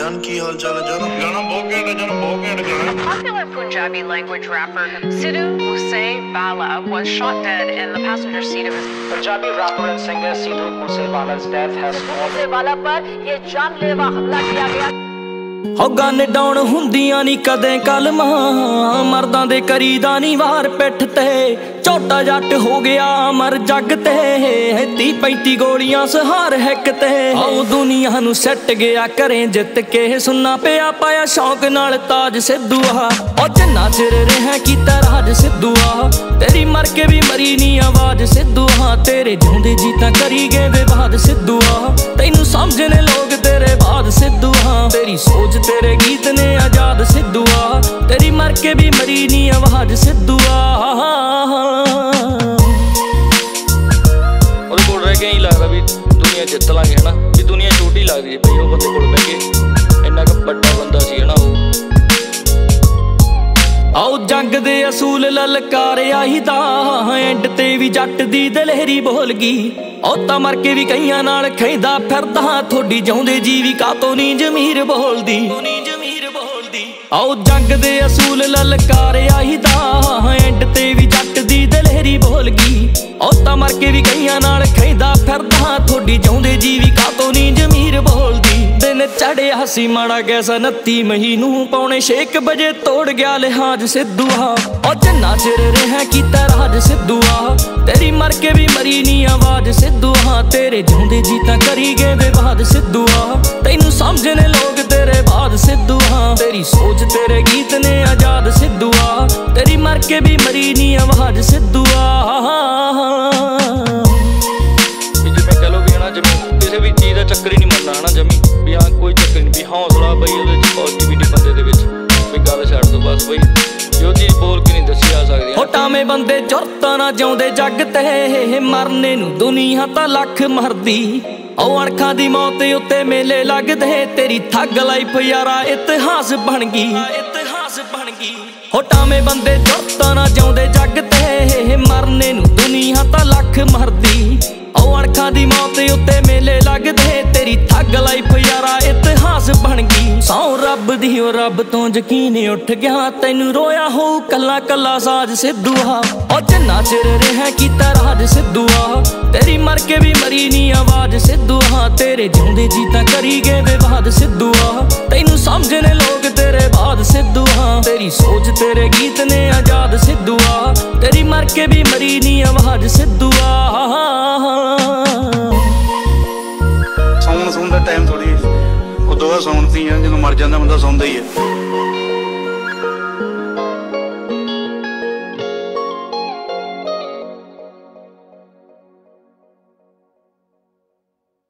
जान की हाल चाल है जान? गाना बहुत घैंट है जान, बहुत घैंट गाना। A popular Punjabi language rapper Sidhu Moosewala was shot dead in the passenger seat of his Punjabi rapper and singer Sidhu Moosewala's death has caused Moosewala पर ये जानलेवा हमला किया गया। ਹੋ ਗਨ ਡਾਉਣ ਹੁੰਦੀਆਂ ਨੀ ਕਦੇ ਕਲਮਾਂ ਮਰਦਾਂ ਦੇ ਕਰੀਦਾ ਨੀ ਵਾਰ ਪਿੱਠ ਤੇ ਝੋਟਾ ਜੱਟ ਹੋ ਗਿਆ ਮਰ ਜੱਗ ਤੇ 30-35 ਗੋਲੀਆਂ ਸਹਾਰ ਹਿੱਕ ਤੇ ਆਉ ਦੁਨੀਆ ਨੂੰ ਸੱਟ ਗਿਆ ਘਰੇ ਜਿੱਤ ਕੇ ਸੁਣਨਾ ਪਿਆ ਪਾਇਆ ਸ਼ੌਂਕ ਨਾਲ ਤਾਜ ਸਿੱਧੂ ਆ ਉਹ ਜਿੰਨਾ ਚਿਰ ਰਿਹਾ ਕੀਤਾ ਰਾਜ ਸਿੱਧੂ ਆ ਤੇਰੀ ਮਰ ਕੇ ਵੀ ਮਰੀ ਨੀ ਆਵਾਜ਼ ਸਿੱਧੂ ਆ ਤੇਰੇ ਜਿਉਂਦੇ ਜੀ ਤਾਂ ਕਰੀ ਗਏ ਵਿਵਾਦ ਸਿੱਧੂ ਆ ਤੈਨੂੰ ਸਮਝਣੇ ਲੋਕ ਤੇਰੇ ਬਾਦ ਸਿੱਧੂ ਆ ਤੇਰੀ ਸੋਚ तेरे गीत ने आजाद सिद्धू आ तेरी मर के भी मरी नी आवाज सिद्धू आ ਉਹਦੇ ਕੋਲ ਰਹਿ ਕੇ ਹੀ ਲੱਗਦਾ ਵੀ ਦੁਨੀਆ ਜਿੱਤ ਲਾਂਗੇ ਹਨਾ ਵੀ ਦੁਨੀਆ ਛੋਟੀ ਲੱਗਦੀ ਹੈ ਬਈ ਉਹ ਬੰਦੇ ਕੋਲ ਬਹਿ ਕੇ ਇੰਨਾ ਕੁ ਵੱਡਾ ਬੰਦਾ ਸੀ ਹਨਾ ਉਹ ਆਓ ਜੰਗ ਦੇ ਅਸੂਲ ਲਲਕਾਰਿਆ ਹੀ ਤਾਂ ਐਂਡ ਤੇ ਵੀ ਜੱਟ ਦੀ ਦਲੇਰੀ ਬੋਲ ਗਈ ਉਹ ਤਾਂ ਮਰ ਕੇ ਵੀ ਕਈਆਂ ਨਾਲ ਖੈਂਦਾ ਫਿਰਦਾ ਥੋੜੀ ਜਿਉਂਦੇ ਜੀ ਵੀ ਕਾਤੋਂ ਨੀ ਜ਼ਮੀਰ ਬੋਲਦੀ ਆਓ ਜੰਗ ਦੇ ਅਸੂਲ ਲਲਕਾਰਿਆ ਹੀ ਤਾਂ ਐਂਡ ਤੇ ਵੀ ਜੱਟ ਦੀ ਦਲੇਰੀ ਬੋਲ ਗਈ ਉਹ ਤਾਂ ਮਰ ਕੇ ਵੀ ਕਈਆਂ ਨਾਲ ਖੈਂਦਾ ਫਿਰਦਾ ਥੋੜੀ ਜਿਉਂਦੇ ਜੀ ਵੀ ਕਾਤੋਂ ਨੀ ਜ਼ਮੀਰ ਬੋਲਦੀ ਦਿਨ ਚੜਿਆ ਸੀ ਮਾੜਾ ਗੈਸ 29 ਮਈ ਨੂੰ 5:45 ਵਜੇ ਤੋੜ ਗਿਆ ਲਿਹਾਜ਼ ਸਿੱਧੂ ਆ ਉਹ ਜਿੰਨਾ ਚਿਰ ਰਿਹਾ ਕੀਤਾ ਰਾਜ ਸਿੱਧੂ ਆ ਤੇਰੀ ਮਰ ਕੇ ਵੀ ਮਰੀ ਨੀ ਆਵਾਜ਼ ਸਿੱਧੂ ਆ ਤੇਰੇ ਜਿਉਂਦੇ ਜੀ ਤਾਂ ਕਰੀ ਗਏ ਵਿਵਾਦ ਸਿੱਧੂ ਆ ਤੈਨੂੰ ਸਮਝਣੇ ਲੋਕ ਤੇਰੇ ਬਾਦ ਸਿੱਧੂ ਆ ਤੇਰੀ ਸੋਚ ਤੇਰੇ ਗੀਤ ਨੇ ਆਜ਼ਾਦ ਸਿੱਧੂ ਆ ਤੇਰੀ ਮਰ ਕੇ ਵੀ ਮਰੀ ਨੀ ਆਵਾਜ਼ ਸਿੱਧੂ ਆ ਜਿਵੇਂ ਕਹ ਲੋ ਵੀ ਹਨਾ ਜਿਵੇਂ ਕਿਸੇ ਵੀ ਚੀਜ਼ ਦਾ ਚੱਕਰ ਹੀ ਨਹੀਂ ਮੰਨਣਾ ਹਨਾ ਜਮੀ ਵੀ ਹਾਂ ਕੋਈ ਚੱਕਰ ਨਹੀਂ ਵੀ ਹੌਸਲਾ ਬਈ ਉਹਦੇ ਚ ਪੋਜ਼ਿਟਿਵਿਟੀ ਬੰਦੇ ਦੇ ਵਿੱਚ ਵੀ ਗੱਲ ਛੱਡ ਦੋ ਬਸ ਬਈ ਜੋ ਚੀਜ਼ ਬੋਲ ਕੇ ਨਹੀਂ ਦੱਸੀ ਆ ਸਕਦੀ ਹੋਟਾਵੇਂ ਬੰਦੇ ਜੁਰਤਾਂ ਨਾ ਜਿਉਂਦੇ ਜੱਗ ਤੇ ਮਰਨੇ ਨੂੰ ਦੁਨੀਆ ਤਾਂ ਲੱਖ ਮਰਦੀ ਉਹ ਅਣਖਾਂ ਦੀ ਮੌਤ ਉੱਤੇ ਮੇਲੇ ਲੱਗਦੇ ਤੇਰੀ ਠੱਗ ਲਾਈਫ ਯਾਰਾ ਇਤਿਹਾਸ ਬਣ ਗਈ ਹੋਟਾਵੇਂ ਬੰਦੇ ਜੁਰਤਾਂ ਨਾ ਜਿਉਂਦੇ ਜੱਗ ਤੇ ਮਰਨੇ ਨੂੰ ਦੁਨੀਆ ਤਾਂ ਲੱਖ ਮਰਦੀ ਉਹ ਅਣਖਾਂ ਦੀ ਮੌਤ ਉੱਤੇ ਮੇਲੇ ਲੱਗਦੇ ਤੇਰੀ ਠੱਗ ਲਾਈਫ ਯਾਰਾ ਇਤਿਹਾਸ ਬਣ ਗਈ ਸੌ ਰੱਬ ਦੀ ਉਹ ਰੱਬ ਤੋਂ ਯਕੀਨ ਉੱਠ ਗਿਆ ਤੈਨੂੰ ਰੋਇਆ ਹੋਊ ਕੱਲਾ ਕੱਲਾ ਸਾਜ ਸਿੱਧੂ ਆ ਉਹ ਜਿੰਨਾ ਚਿਰ ਰਿਹਾ ਕੀਤਾ ਰਾਜ ਸਿੱਧੂ ਆ ਤੇਰੀ ਮਰ ਕੇ ਵੀ ਮਰੀ ਨੀ ਆਵਾਜ਼ ਸਿੱਧੂ ਆ ਤੇਰੇ ਜਿਉਂਦੇ ਜੀ ਤਾਂ ਕਰੀ ਗਏ ਵਿਵਾਦ ਸਿੱਧੂ ਆ ਤੈਨੂੰ ਸਮਝਣੇ ਲੋਕ ਤੇਰੇ ਬਾਦ ਸਿੱਧੂ ਆ ਤੇਰੀ ਸੋਚ ਤੇਰੇ ਗੀਤ ਨੇ ਆਜ਼ਾਦ ਸਿੱਧੂ ਆ ਤੇਰੀ ਮਰ ਕੇ ਵੀ ਮਰੀ ਨੀ ਆਵਾਜ਼ ਸਿੱਧੂ ਆ ਸੌਣ ਦਾ ਟਾਈਮ ਥੋੜੀ ਉਦੋਂ ਬਾਅਦ ਸੌਣ ਸੀ ਜਦੋਂ ਮਰ ਜਾਂਦਾ ਬੰਦਾ ਸੌਂਦਾ ਹੀ ਹੈ।